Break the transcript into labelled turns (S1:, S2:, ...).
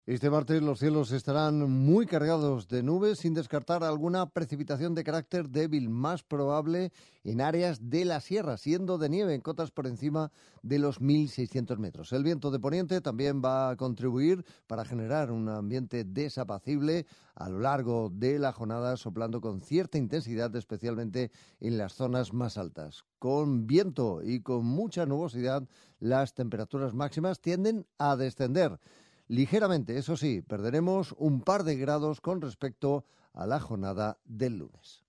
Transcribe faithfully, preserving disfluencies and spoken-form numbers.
S1: Este martes los cielos estarán muy cargados de nubes, sin descartar alguna precipitación de carácter débil, más probable en áreas de la sierra, siendo de nieve en cotas por encima de los mil seiscientos metros. El viento de poniente también va a contribuir para generar un ambiente desapacible a lo largo de la jornada, soplando con cierta intensidad, especialmente en las zonas más altas. Con viento y con mucha nubosidad, las temperaturas máximas tienden a descender ligeramente, eso sí, perderemos un par de grados con respecto a la jornada del lunes.